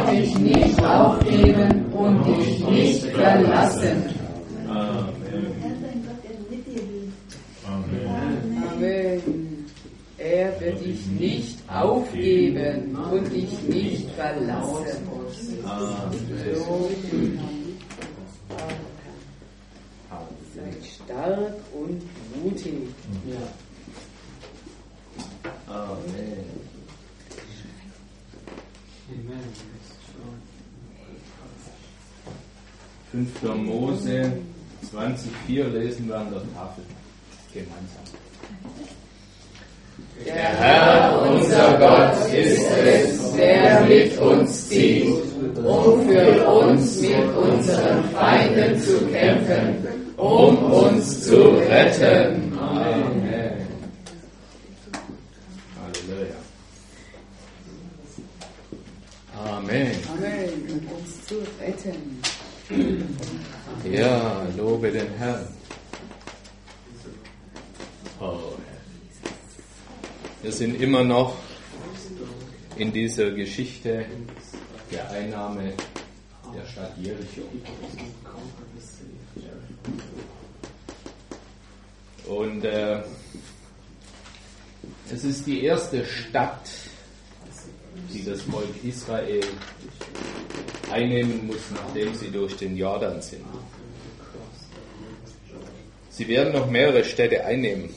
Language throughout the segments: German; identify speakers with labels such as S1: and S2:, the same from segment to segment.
S1: werde dich nicht aufgeben und dich nicht verlassen. Amen. Er wird dich nicht aufgeben und dich nicht verlassen. Seid stark und mutig.
S2: Amen. 5. Mose 20,4 lesen wir an der Tafel gemeinsam.
S1: Der Herr, unser Gott, ist es, der mit uns zieht, um für uns mit unseren Feinden zu kämpfen, um uns zu retten.
S2: Amen. Halleluja. Amen.
S1: Amen, um uns zu retten.
S2: Ja, lobe den Herrn. Oh. Wir sind immer noch in dieser Geschichte der Einnahme der Stadt Jericho. Und es ist die erste Stadt, die das Volk Israel einnehmen muss, nachdem sie durch den Jordan sind. Sie werden noch mehrere Städte einnehmen.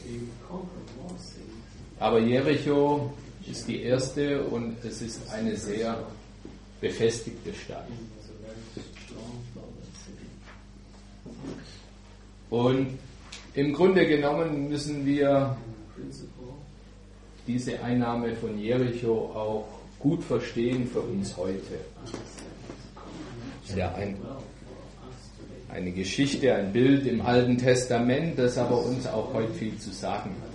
S2: Aber Jericho ist die erste und es ist eine sehr befestigte Stadt. Und im Grunde genommen müssen wir diese Einnahme von Jericho auch gut verstehen für uns heute. Es ist ja eine Geschichte, ein Bild im Alten Testament, das aber uns auch heute viel zu sagen hat.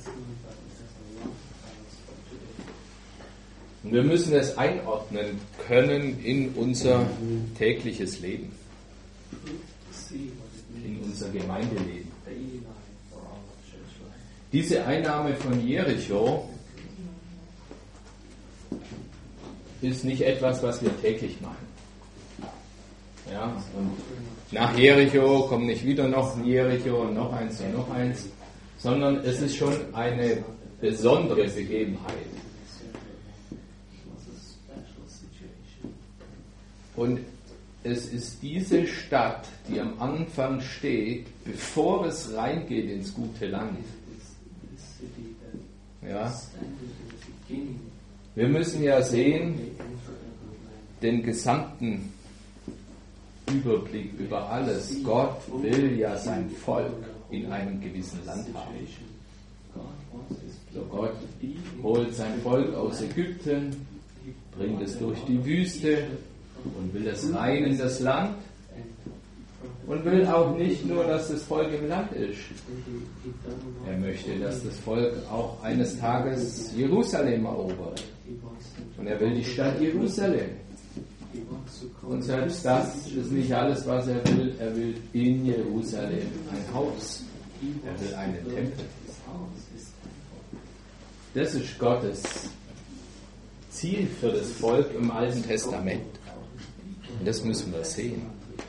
S2: Und wir müssen es einordnen können in unser tägliches Leben, in unser Gemeindeleben. Diese Einnahme von Jericho ist nicht etwas, was wir täglich machen. Ja, und nach Jericho kommt nicht wieder noch ein Jericho und noch eins, sondern es ist schon eine besondere Begebenheit. Und es ist diese Stadt, die am Anfang steht, bevor es reingeht ins gute Land. Ja. Wir müssen ja sehen, den gesamten Überblick über alles. Gott will ja sein Volk in einem gewissen Land haben. So, Gott holt sein Volk aus Ägypten, bringt es durch die Wüste und will es rein in das Land und will auch nicht nur, dass das Volk im Land ist. Er möchte, dass das Volk auch eines Tages Jerusalem erobert. Und er will die Stadt Jerusalem. Und selbst das ist nicht alles, was er will. Er will in Jerusalem ein Haus. Er will einen Tempel. Das ist Gottes Ziel für das Volk im Alten Testament. Und das müssen wir sehen.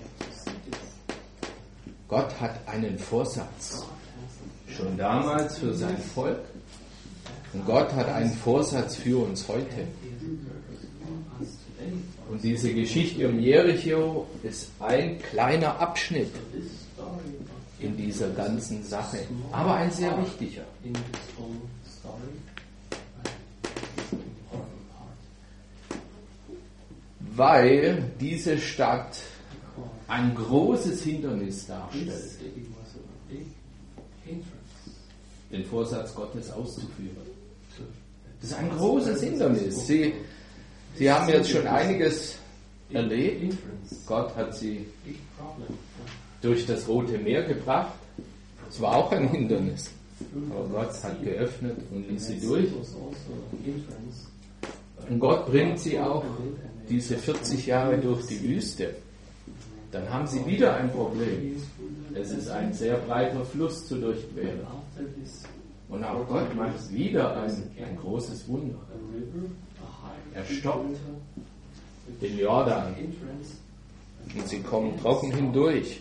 S2: Gott hat einen Vorsatz. Schon damals für sein Volk. Und Gott hat einen Vorsatz für uns heute. Und diese Geschichte um Jericho ist ein kleiner Abschnitt in dieser ganzen Sache, aber ein sehr wichtiger. Weil diese Stadt ein großes Hindernis darstellt, den Vorsatz Gottes auszuführen. Das ist ein großes Hindernis. Sie haben jetzt schon einiges erlebt. Gott hat sie durch das Rote Meer gebracht. Es war auch ein Hindernis. Aber Gott hat geöffnet und ließ sie durch. Und Gott bringt sie auch diese 40 Jahre durch die Wüste. Dann haben sie wieder ein Problem. Es ist ein sehr breiter Fluss zu durchqueren. Und auch Gott macht wieder ein großes Wunder. Er stoppt den Jordan. Und sie kommen trocken hindurch.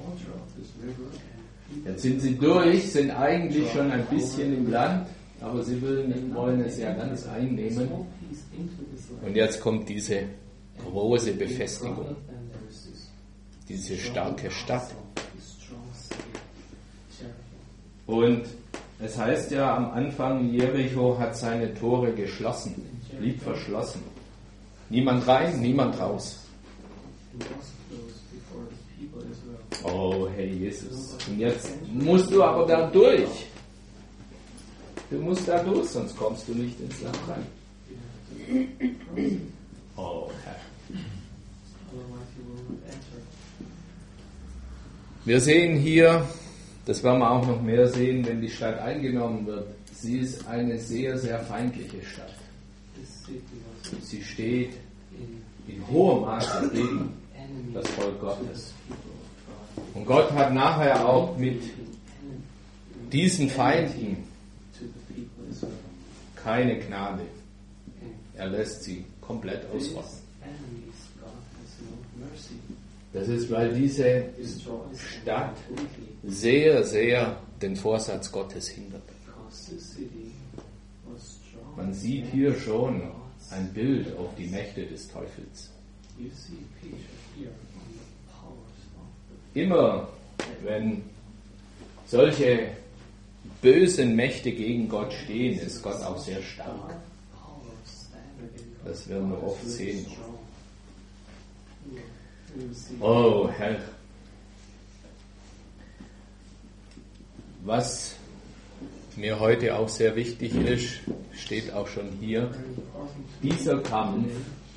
S2: Jetzt sind sie durch, sind eigentlich schon ein bisschen im Land, aber sie wollen es ja ganz einnehmen. Und jetzt kommt diese große Befestigung, diese starke Stadt. Und es heißt ja am Anfang, Jericho hat seine Tore geschlossen, blieb verschlossen. Niemand rein, niemand raus. Oh, Herr Jesus. Und jetzt musst du aber da durch. Du musst da durch, sonst kommst du nicht ins Land rein. Oh, Herr. Wir sehen hier, das werden wir auch noch mehr sehen, wenn die Stadt eingenommen wird. Sie ist eine sehr, sehr feindliche Stadt. Sie steht in hohem Maße gegen das Volk Gottes. Und Gott hat nachher auch mit diesen Feinden keine Gnade. Er lässt sie komplett ausrotten. Das ist, weil diese Stadt sehr, sehr den Vorsatz Gottes hindert. Man sieht hier schon ein Bild auf die Mächte des Teufels. Immer wenn solche bösen Mächte gegen Gott stehen, ist Gott auch sehr stark. Das werden wir oft sehen. Oh Herr, was mir heute auch sehr wichtig ist, steht auch schon hier, dieser Kampf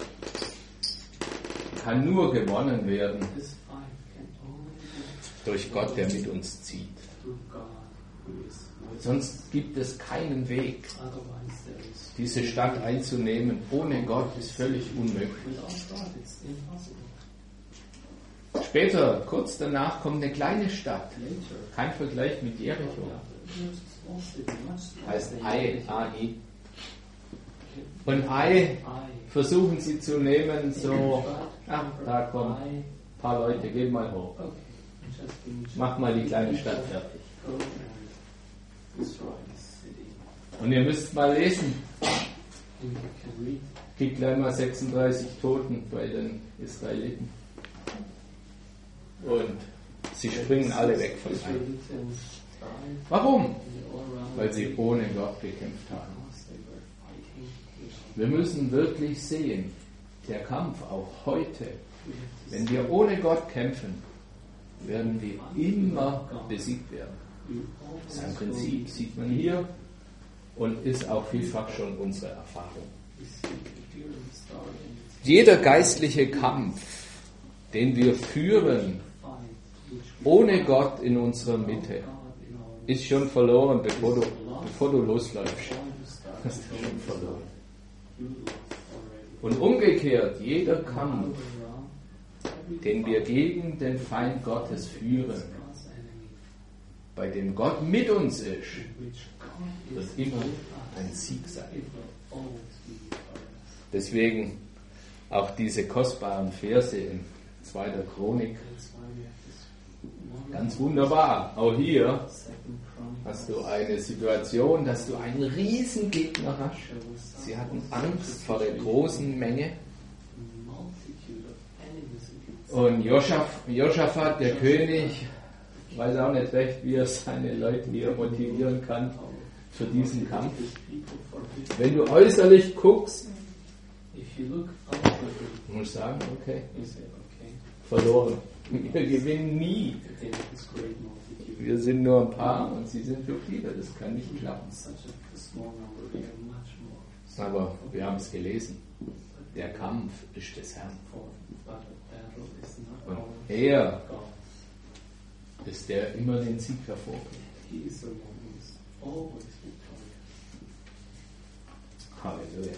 S2: kann nur gewonnen werden durch Gott, der mit uns zieht. Sonst gibt es keinen Weg. Diese Stadt einzunehmen ohne Gott ist völlig unmöglich. Später, kurz danach, kommt eine kleine Stadt. Kein Vergleich mit Jericho. Heißt Ai, A-I. Und Ai versuchen sie zu nehmen, so, da kommen ein paar Leute, geh mal hoch. Mach mal die kleine Stadt fertig. Und ihr müsst mal lesen. Gibt gleich mal 36 Toten bei den Israeliten. Und sie springen alle weg von einem. Warum? Weil sie ohne Gott gekämpft haben. Wir müssen wirklich sehen, der Kampf auch heute, wenn wir ohne Gott kämpfen, werden wir immer besiegt werden. Das ist ein Prinzip, sieht man hier und ist auch vielfach schon unsere Erfahrung. Jeder geistliche Kampf, den wir führen, ohne Gott in unserer Mitte, ist schon verloren, bevor du losläufst. Hast du schon verloren. Und umgekehrt, jeder Kampf, den wir gegen den Feind Gottes führen, bei dem Gott mit uns ist, wird immer ein Sieg sein. Deswegen auch diese kostbaren Verse in 2. Chronik. Ganz wunderbar. Auch hier hast du eine Situation, dass du einen Riesengegner hast. Sie hatten Angst vor der großen Menge. Und Josaphat, der König, weiß auch nicht recht, wie er seine Leute hier motivieren kann für diesen Kampf. Wenn du äußerlich guckst, musst du sagen, okay, verloren. Wir gewinnen nie. Wir sind nur ein paar und sie sind so viele, das kann nicht klappen. Aber wir haben es gelesen. Der Kampf ist des Herrn. Und er ist der immer den Sieg hervorbringt. Halleluja.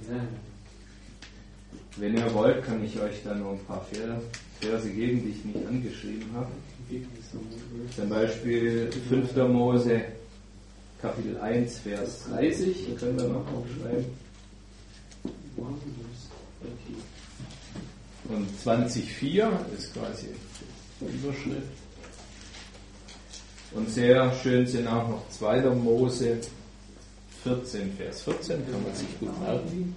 S2: Wenn ihr wollt, kann ich euch dann noch ein paar Verse geben, die ich nicht angeschrieben habe. Zum Beispiel 5. Mose, Kapitel 1, Vers 30. Da können wir noch aufschreiben. Und 20,4 ist quasi die Überschrift. Und sehr schön sind auch noch 2. Mose 14, Vers 14, kann man sich gut merken.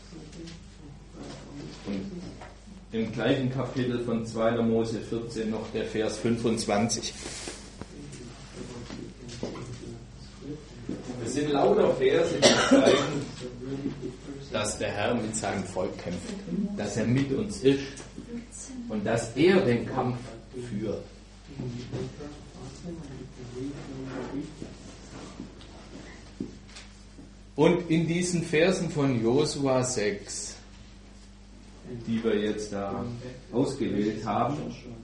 S2: Und im gleichen Kapitel von 2. Mose 14 noch der Vers 25. Es sind lauter Verse, die zeigen, dass der Herr mit seinem Volk kämpft, dass er mit uns ist und dass er den Kampf führt. Und in diesen Versen von Josua 6, die wir jetzt da ausgewählt haben,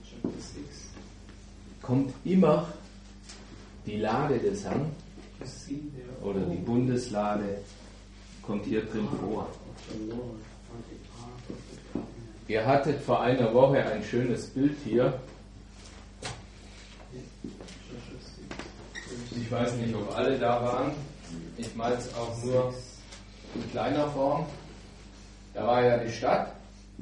S2: kommt immer die Lade des Herrn oder die Bundeslade kommt hier drin vor. Ihr hattet vor einer Woche ein schönes Bild hier. Ich weiß nicht, ob alle da waren. Ich meine es auch nur in kleiner Form. Da war ja die Stadt.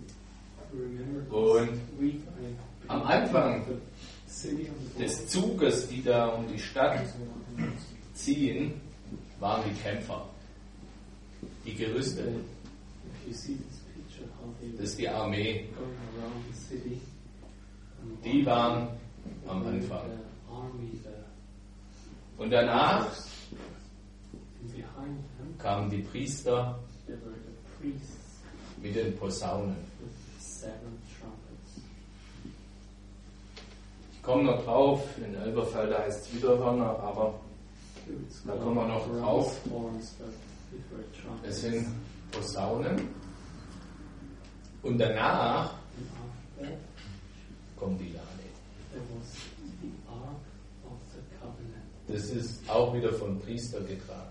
S2: Und am Anfang des Zuges, die da um die Stadt ziehen, waren die Kämpfer, die Gerüsteten. Das ist die Armee. Die waren am Anfang. Und danach kamen die Priester mit den Posaunen. Ich komme noch drauf, in Elberfelder heißt es Widerhörner, aber da kommen wir noch drauf. Es sind Posaunen. Und danach kommt die Lade. Das ist auch wieder von Priester getragen.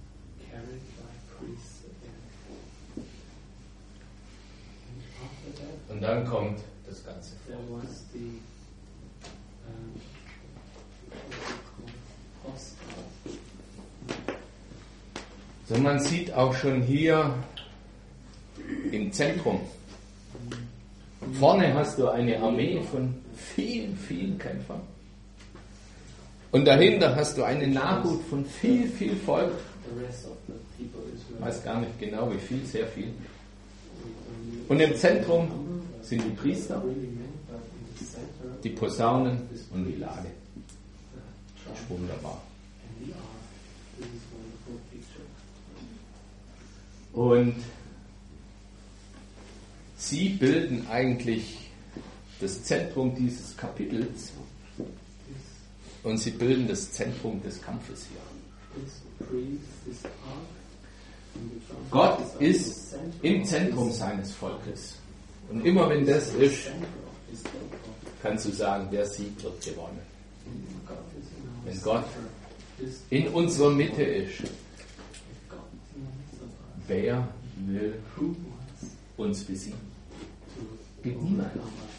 S2: Und dann kommt das Ganze vor. So, man sieht auch schon hier im Zentrum. Vorne hast du eine Armee von vielen, vielen Kämpfern. Und dahinter hast du eine Nachhut von viel, viel Volk. Ich weiß gar nicht genau wie viel, sehr viel. Und im Zentrum sind die Priester, die Posaunen und die Lade. Das ist wunderbar. Und sie bilden eigentlich das Zentrum dieses Kapitels und sie bilden das Zentrum des Kampfes hier. Gott ist im Zentrum seines Volkes. Und immer wenn das ist, kannst du sagen, der Sieg wird gewonnen. Wenn Gott in unserer Mitte ist, wer will uns besiegen? Gibt niemand.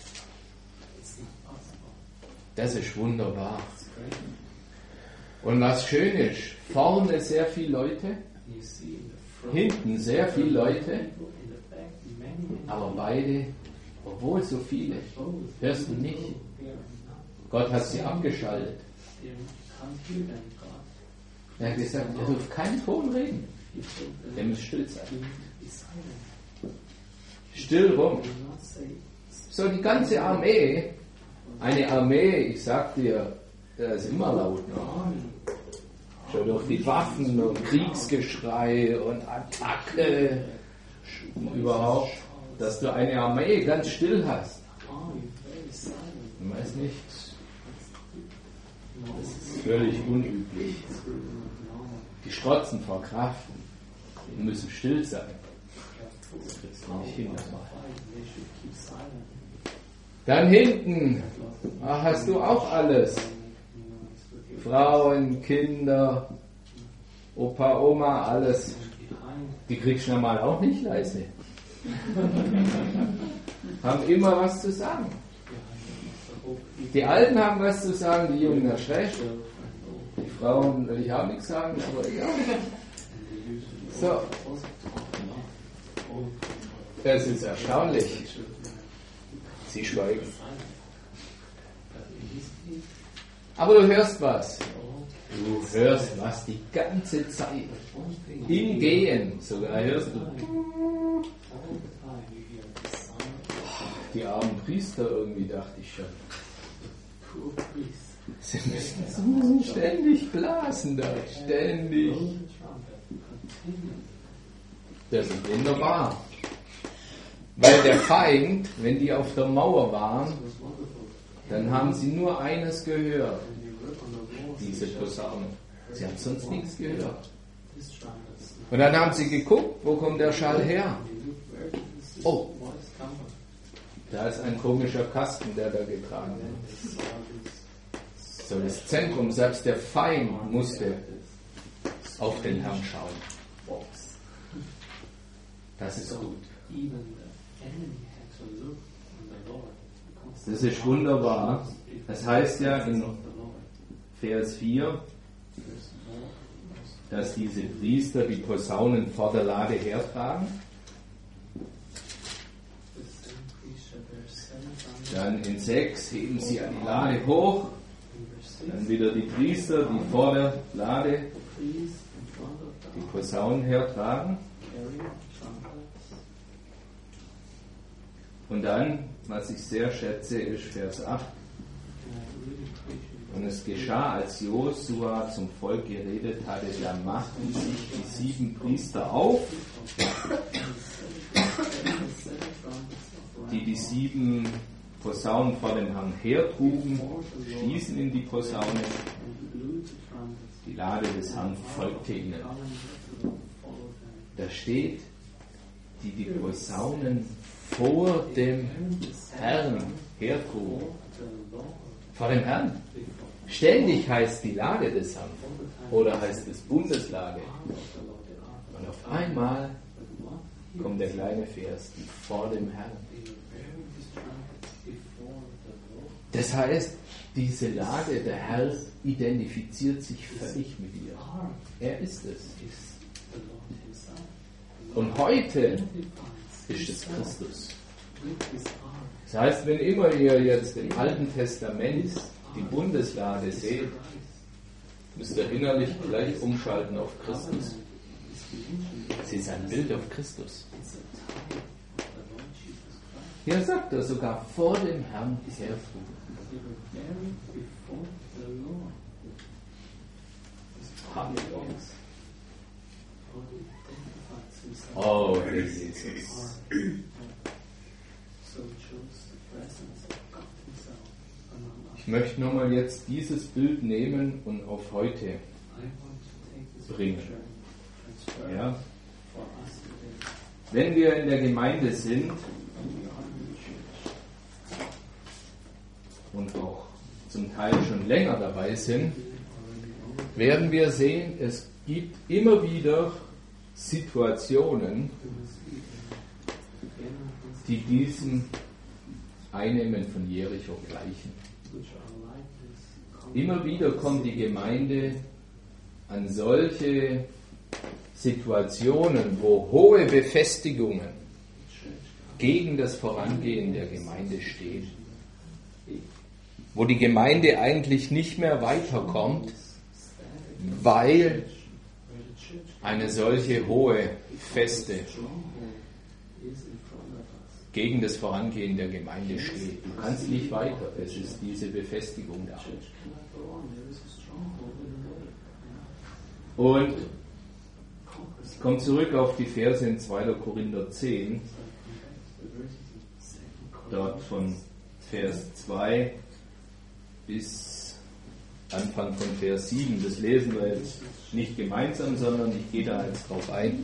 S2: Das ist wunderbar. Und was schön ist, vorne sehr viele Leute, hinten sehr viele Leute, aber beide, obwohl so viele, hörst du nicht. Gott hat sie abgeschaltet. Er hat gesagt, er dürft keinen Ton reden. Der muss still sein. Still rum. So die ganze Armee, eine Armee, ich sag dir, das ist immer laut. Ne? Schon durch die Waffen und Kriegsgeschrei und Attacke und überhaupt, dass du eine Armee ganz still hast. Ich weiß nicht, das ist völlig unüblich. Die strotzen vor Kraft und müssen still sein. Das kriegst du nicht hin. Dann hinten hast du auch alles. Frauen, Kinder, Opa, Oma, alles. Die kriegst du normal auch nicht leise. Haben immer was zu sagen. Die Alten haben was zu sagen, die Jungen erst recht. Die Frauen will ich auch nichts sagen, aber egal. So. Es ist erstaunlich. Sie schweigen. Aber du hörst was. Du hörst was die ganze Zeit. Im Gehen sogar hörst du. Die armen Priester irgendwie, dachte ich schon. Sie müssen ständig blasen da, ständig. Das ist wunderbar. Weil der Feind, wenn die auf der Mauer waren, dann haben sie nur eines gehört, diese Posaune. Sie haben sonst nichts gehört. Und dann haben sie geguckt, wo kommt der Schall her? Oh, da ist ein komischer Kasten, der da getragen wird. So das Zentrum, selbst der Feind musste auf den Herrn schauen. Das ist gut. Das ist wunderbar. Das heißt ja in Vers 4, dass diese Priester die Posaunen vor der Lade hertragen. Dann in 6 heben sie die Lade hoch. Dann wieder die Priester, die vor der Lade die Posaunen hertragen. Und dann, was ich sehr schätze, ist Vers 8. Und es geschah, als Josua zum Volk geredet hatte, da machten sich die 7 Priester auf, die 7 Posaunen vor dem Herrn hertrugen, stießen in die Posaune. Die Lade des Herrn folgte ihnen. Da steht, die Posaunen vor dem Herrn hertrugen. Vor dem Herrn. Ständig heißt die Lade des Herrn oder heißt es Bundeslade. Und auf einmal kommt der kleine Vers, die vor dem Herrn. Das heißt, diese Lade, der Herr identifiziert sich völlig mit ihr. Er ist es. Und heute ist es Christus. Das heißt, wenn immer ihr jetzt im Alten Testament die Bundeslade seht, müsst ihr innerlich gleich umschalten auf Christus. Sie ist ein Bild auf Christus. Hier sagt er sogar vor dem Herrn hertrugen. Oh, Jesus. Ich möchte nochmal jetzt dieses Bild nehmen und auf heute bringen. Ja. Wenn wir in der Gemeinde sind und auch zum Teil schon länger dabei sind, werden wir sehen, es gibt immer wieder Situationen, die diesem Einnehmen von Jericho gleichen. Immer wieder kommt die Gemeinde an solche Situationen, wo hohe Befestigungen gegen das Vorangehen der Gemeinde stehen, wo die Gemeinde eigentlich nicht mehr weiterkommt, weil eine solche hohe Feste gegen das Vorangehen der Gemeinde steht. Du kannst nicht weiter, es ist diese Befestigung da. Und ich komme zurück auf die Verse in 2. Korinther 10, dort von Vers 2 bis Anfang von Vers 7. Das lesen wir jetzt nicht gemeinsam, sondern ich gehe da jetzt drauf ein.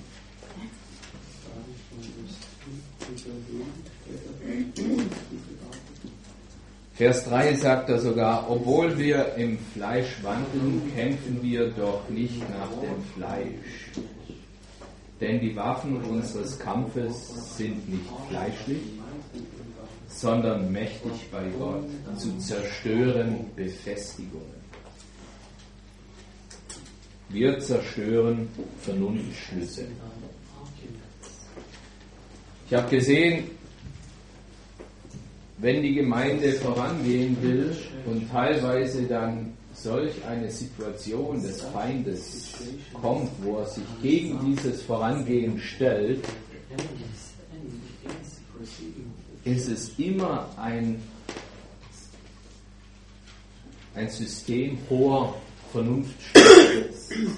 S2: Vers 3 sagt er sogar, obwohl wir im Fleisch wandeln, kämpfen wir doch nicht nach dem Fleisch. Denn die Waffen unseres Kampfes sind nicht fleischlich, sondern mächtig bei Gott zu zerstören Befestigungen. Wir zerstören Vernunftschlüsse. Ich habe gesehen, wenn die Gemeinde vorangehen will und teilweise dann solch eine Situation des Feindes kommt, wo er sich gegen dieses Vorangehen stellt, ist es immer ein System hoher Vernunftstärke.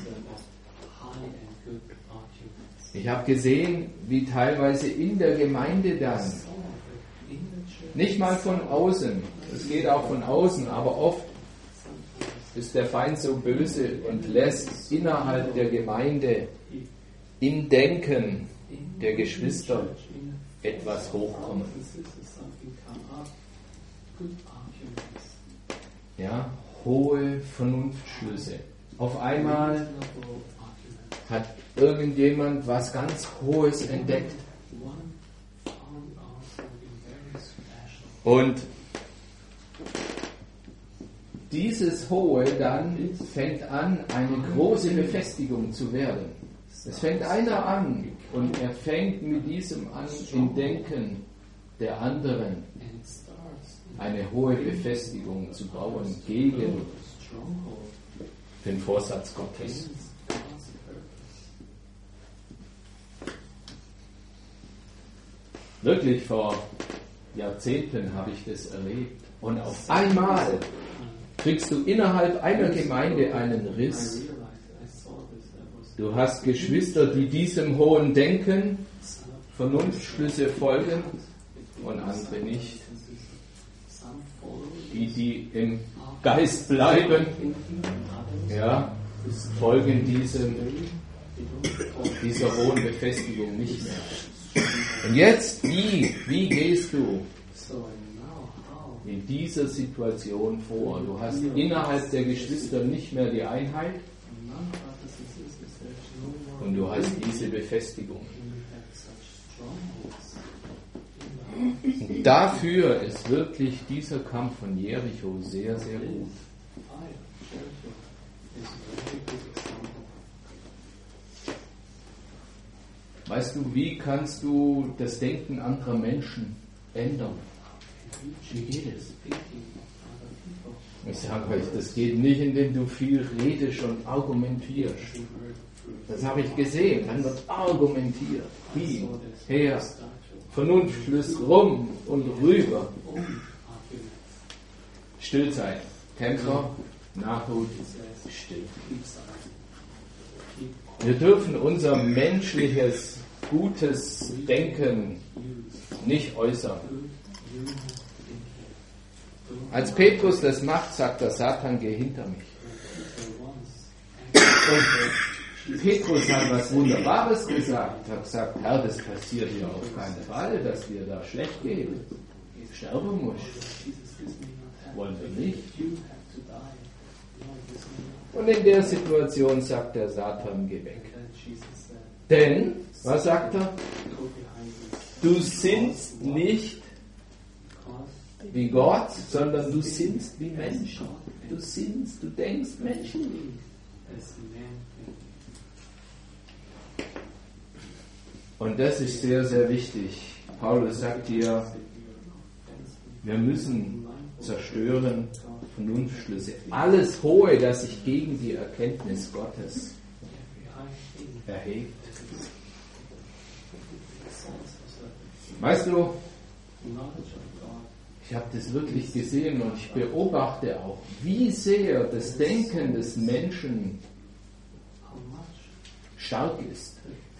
S2: Ich habe gesehen, wie teilweise in der Gemeinde dann, nicht mal von außen, es geht auch von außen, aber oft ist der Feind so böse und lässt innerhalb der Gemeinde im Denken der Geschwister etwas hochkommen. Ja, hohe Vernunftschlüsse. Auf einmal hat irgendjemand was ganz Hohes entdeckt. Und dieses Hohe dann fängt an, eine große Befestigung zu werden. Es fängt einer an und er fängt mit diesem an, im Denken der anderen eine hohe Befestigung zu bauen gegen den Vorsatz Gottes. Wirklich vor Jahrzehnten habe ich das erlebt. Und auf einmal kriegst du innerhalb einer Gemeinde einen Riss. Du hast Geschwister, die diesem hohen Denken, Vernunftschlüsse folgen und andere nicht. Die im Geist bleiben, ja, folgen dieser hohen Befestigung nicht mehr. Und jetzt, wie gehst du in dieser Situation vor? Du hast innerhalb der Geschwister nicht mehr die Einheit und du hast diese Befestigung. Und dafür ist wirklich dieser Kampf von Jericho sehr, sehr gut. Weißt du, wie kannst du das Denken anderer Menschen ändern? Wie geht es? Ich sage euch, das geht nicht, indem du viel redest und argumentierst. Das habe ich gesehen. Dann wird argumentiert. Hin, her, Vernunftschluss rum und rüber. Still sein. Kämpfer, Nachhut, still. Wir dürfen unser menschliches, gutes Denken nicht äußern. Als Petrus das macht, sagt der Satan, geh hinter mich. Und Petrus hat was Wunderbares gesagt, hat gesagt, Herr, das passiert hier auf keinen Fall, dass dir da schlecht geht. Sterben musst. Wollen wir nicht. Und in der Situation sagt der Satan, geh weg. Denn, was sagt er? Du sinnst nicht wie Gott, sondern du sinnst wie Menschen. Du sinnst, du denkst menschlich. Und das ist sehr, sehr wichtig. Paulus sagt hier, wir müssen zerstören Vernunftschlüsse. Alles Hohe, das sich gegen die Erkenntnis Gottes erhebt. Weißt du, ich habe das wirklich gesehen und ich beobachte auch, wie sehr das Denken des Menschen stark ist.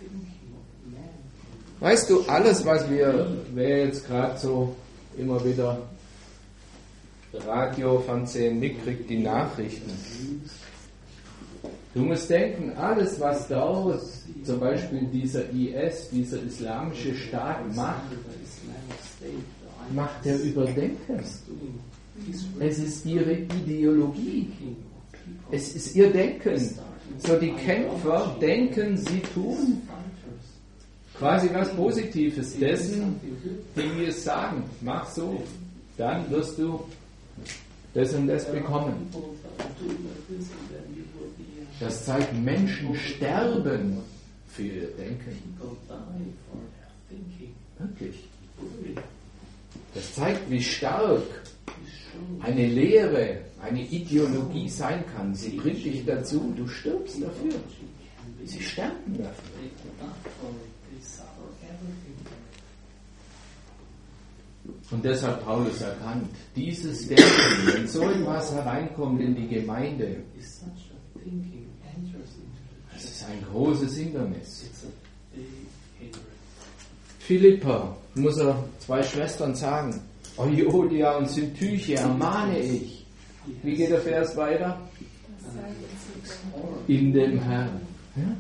S2: Weißt du, alles, was wer jetzt gerade so immer wieder Radio, Fernsehen mitkriegt, die Nachrichten. Du musst denken, alles, was dort, zum Beispiel dieser IS, dieser islamische Staat macht er über Denken. Es ist ihre Ideologie. Es ist ihr Denken. So die Kämpfer denken, sie tun quasi was Positives dessen, die mir sagen, mach so, dann wirst du das und das bekommen. Das zeigt, Menschen sterben für ihr Denken. Wirklich. Das zeigt, wie stark eine Lehre, eine Ideologie sein kann. Sie bringt dich dazu, du stirbst dafür. Sie sterben dafür. Und deshalb hat Paulus erkannt, dieses Denken, wenn so etwas hereinkommt in die Gemeinde, das ist ein großes Hindernis. Philippa muss er 2 Schwestern sagen, Euodia und Syntyche ermahne ich. Wie geht der Vers weiter? In dem Herrn. Ja?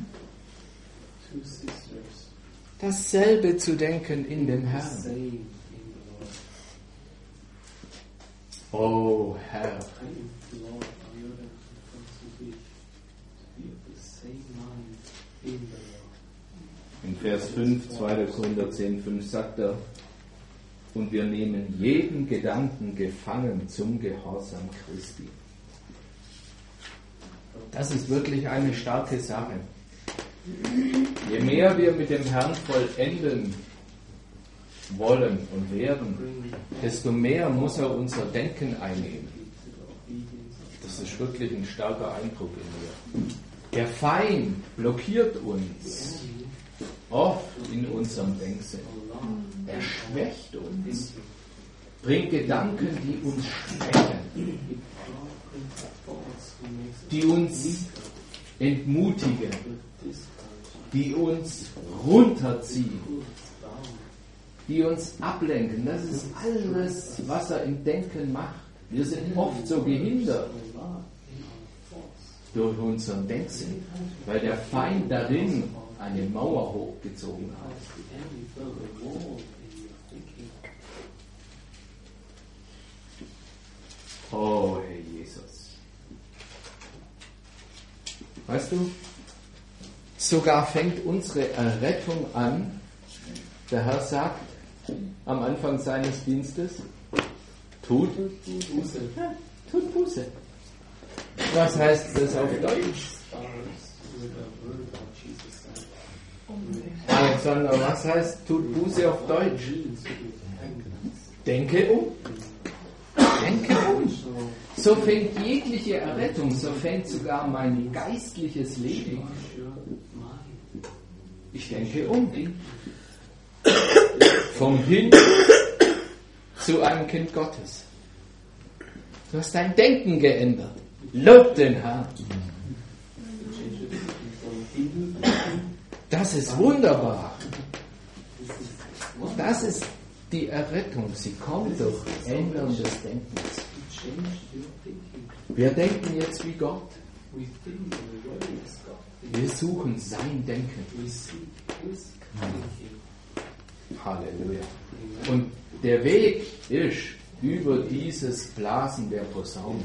S2: Dasselbe zu denken in dem Herrn. Oh Herr. In Vers 5, 2. Korinther 10, 5 sagt er, und wir nehmen jeden Gedanken gefangen zum Gehorsam Christi. Das ist wirklich eine starke Sache. Je mehr wir mit dem Herrn vollenden wollen und werden, desto mehr muss er unser Denken einnehmen. Das ist wirklich ein starker Eindruck in mir. Der Feind blockiert uns oft in unserem Denken. Er schwächt uns, bringt Gedanken, die uns schwächen, die uns entmutigen, die uns runterziehen, die uns ablenken. Das ist alles, was er im Denken macht. Wir sind oft so gehindert durch unseren Denken, weil der Feind darin eine Mauer hochgezogen hat. Oh, Herr Jesus. Weißt du, sogar fängt unsere Errettung an. Der Herr sagt am Anfang seines Dienstes, tut Buße. Ja, tut Buße. Was heißt das auf Deutsch? Alexander, was heißt tut Buße auf Deutsch? Denke um. Denke um. So fängt jegliche Errettung, so fängt sogar mein geistliches Leben an. Ich denke um. Vom Hin zu einem Kind Gottes. Du hast dein Denken geändert. Lob den Herrn. Das ist wunderbar. Das ist die Errettung. Sie kommt durch Ändern des Denkens. Wir denken jetzt wie Gott. Wir suchen sein Denken. Halleluja. Und der Weg ist über dieses Blasen der Posaune.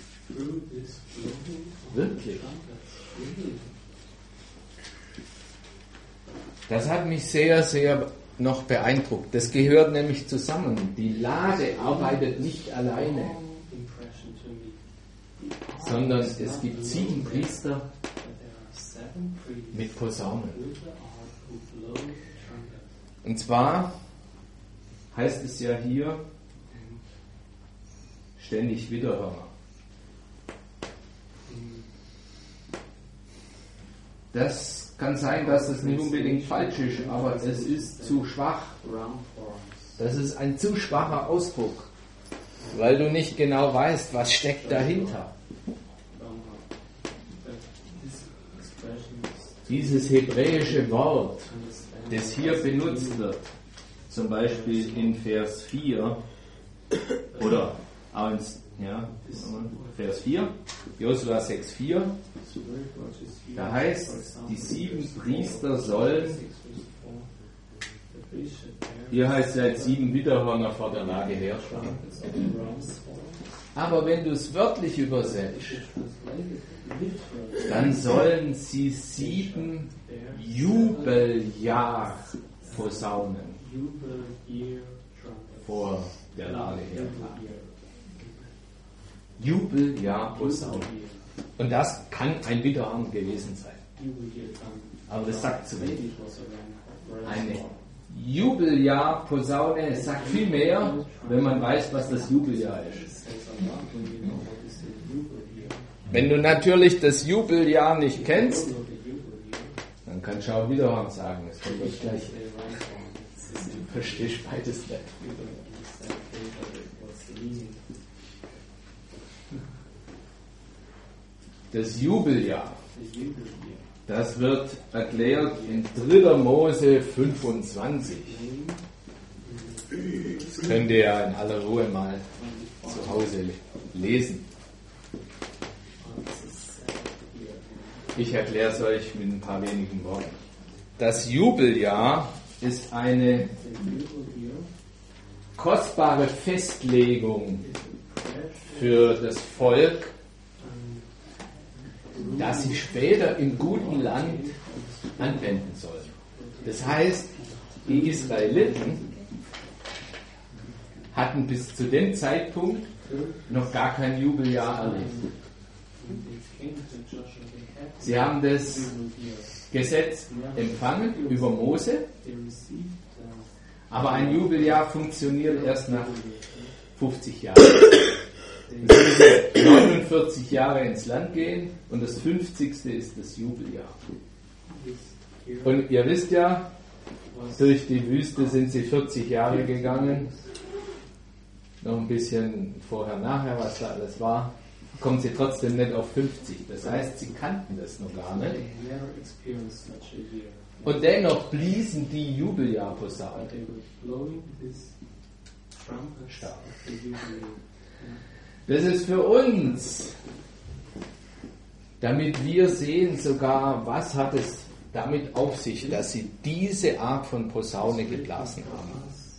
S2: Wirklich. Das hat mich sehr, sehr noch beeindruckt. Das gehört nämlich zusammen. Die Lade arbeitet nicht alleine, sondern es gibt 7 Priester mit Posaunen. Und zwar heißt es ja hier ständig Widerhörner. Das kann sein, dass es nicht unbedingt falsch ist, aber es ist zu schwach. Das ist ein zu schwacher Ausdruck, weil du nicht genau weißt, was steckt dahinter. Dieses hebräische Wort, das hier benutzt wird, zum Beispiel in Vers 4 oder Vers 4, Josua 6,4, da heißt, die 7 Priester sollen, hier heißt es halt 7 Widerhörner vor der Lage herstellen. Aber wenn du es wörtlich übersetzt, dann sollen sie 7 Jubeljahr-Posaunen vor der Lage hertragen. Jubeljahr-Posaunen. Und das kann ein Widerhorn gewesen sein. Aber das sagt zu wenig. Eine Jubeljahr, Posaune, sagt viel mehr, wenn man weiß, was das Jubeljahr ist. Wenn du natürlich das Jubeljahr nicht kennst, dann kannst du auch wiederum sagen, das kommt nicht gleich. Du verstehst beides nicht. Das Jubeljahr, das wird erklärt in 3. Mose 25. Das könnt ihr ja in aller Ruhe mal zu Hause lesen. Ich erkläre es euch mit ein paar wenigen Worten. Das Jubeljahr ist eine kostbare Festlegung für das Volk, das sie später im guten Land anwenden soll. Das heißt, die Israeliten hatten bis zu dem Zeitpunkt noch gar kein Jubeljahr erlebt. Sie haben das Gesetz empfangen über Mose, aber ein Jubeljahr funktioniert erst nach 50 Jahren. Dann müssen 49 Jahre ins Land gehen und das 50. ist das Jubeljahr. Und ihr wisst ja, durch die Wüste sind sie 40 Jahre gegangen, noch ein bisschen vorher, nachher, was da alles war, kommen sie trotzdem nicht auf 50. Das heißt, sie kannten das noch gar nicht. Und dennoch bliesen die Jubeljahrposaunen. Stark. Das ist für uns, damit wir sehen sogar, was hat es damit auf sich, dass sie diese Art von Posaune geblasen haben.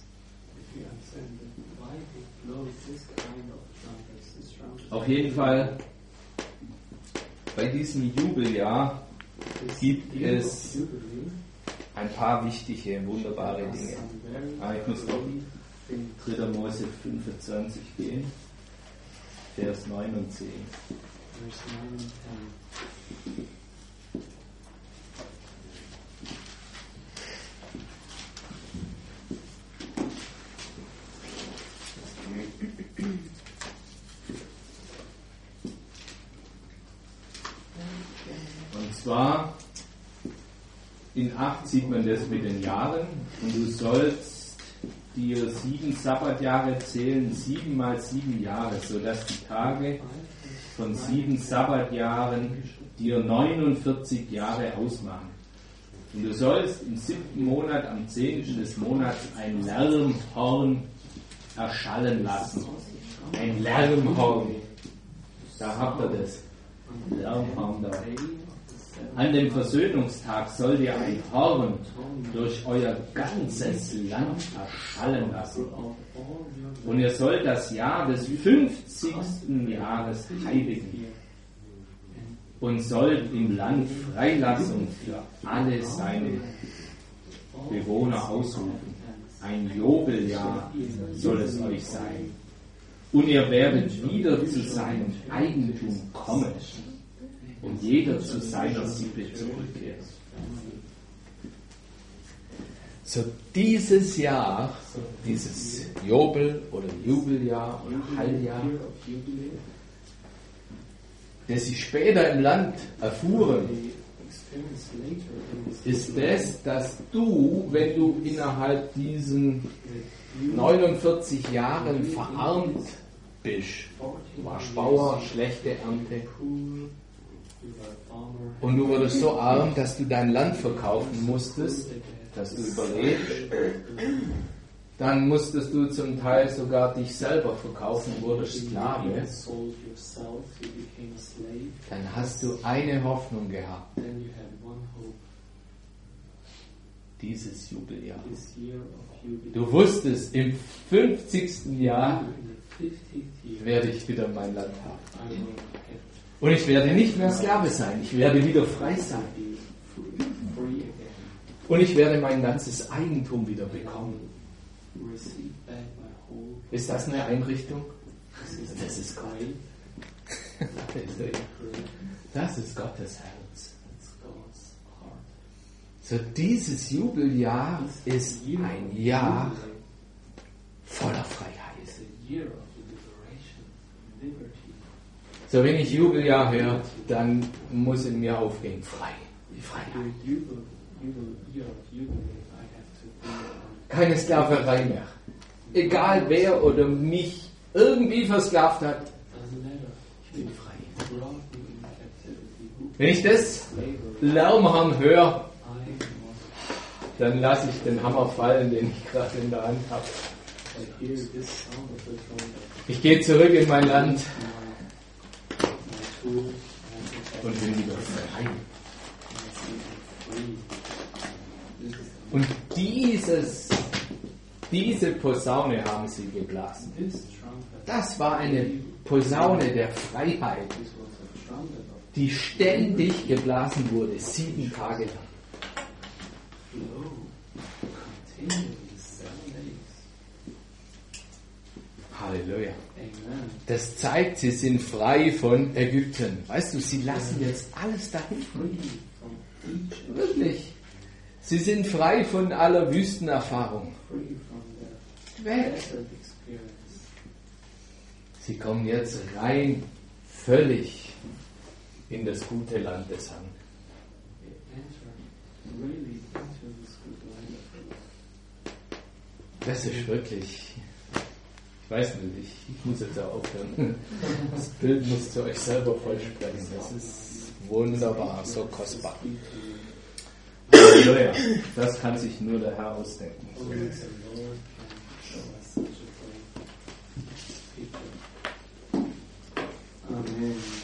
S2: Auf jeden Fall, bei diesem Jubeljahr gibt es ein paar wichtige, wunderbare Dinge. Ich muss noch 3. Mose 25 gehen, Vers 9 und 10. Und zwar in 8 sieht man das mit den Jahren und du sollst dir 7 Sabbatjahre zählen, 7 mal 7 Jahre, sodass die Tage von 7 Sabbatjahren dir 49 Jahre ausmachen. Und du sollst im 7. Monat, am 10. des Monats, ein Lärmhorn erschallen lassen. Ein Lärmhorn. Da habt ihr das. Lärmhorn da. An dem Versöhnungstag sollt ihr ein Horn durch euer ganzes Land erschallen lassen. Und ihr sollt das Jahr des 50. Jahres heiligen und sollt im Land Freilassung für alle seine Bewohner ausrufen. Ein Jubeljahr soll es euch sein. Und ihr werdet wieder zu seinem Eigentum kommen und jeder zu seiner Sippe zurückkehrt. So dieses Jahr, dieses Jubel- oder Jubeljahr oder Heiljahr, das sie später im Land erfuhren, ist das, dass du, wenn du innerhalb diesen 49 Jahren verarmt bist, du warst Bauer, schlechte Ernte, und du wurdest so arm, dass du dein Land verkaufen musstest, dass du überlebst, dann musstest du zum Teil sogar dich selber verkaufen, wurdest Sklave. Dann hast du eine Hoffnung gehabt. Dieses Jubeljahr. Du wusstest, im 50. Jahr werde ich wieder mein Land haben. Und ich werde nicht mehr Sklave sein, ich werde wieder frei sein. Und ich werde mein ganzes Eigentum wieder bekommen. Ist das eine Einrichtung? Das ist Gott. Das ist Gottes Herz. So, dieses Jubeljahr ist ein Jahr voller Freiheit. So, wenn ich Jubeljahr höre, dann muss in mir aufgehen, frei, die Freiheit. Keine Sklaverei mehr. Egal wer oder mich irgendwie versklavt hat, ich bin frei. Wenn ich das Lärmhang höre, dann lasse ich den Hammer fallen, den ich gerade in der Hand habe. Ich gehe zurück in mein Land und bin wieder frei. Und diese Posaune haben sie geblasen. Das war eine Posaune der Freiheit, die ständig geblasen wurde, 7 Tage lang. Halleluja. Das zeigt, sie sind frei von Ägypten. Weißt du, sie lassen jetzt alles dahin. Wirklich. Sie sind frei von aller Wüstenerfahrung. Weg. Sie kommen jetzt rein, völlig in das gute Land des Herrn. Das ist wirklich, ich weiß nicht, ich muss jetzt auch aufhören. Das Bild muss zu euch selber vollsprechen. Das ist wunderbar, so kostbar. Halleluja. Das kann sich nur der Herr ausdenken.
S1: Amen.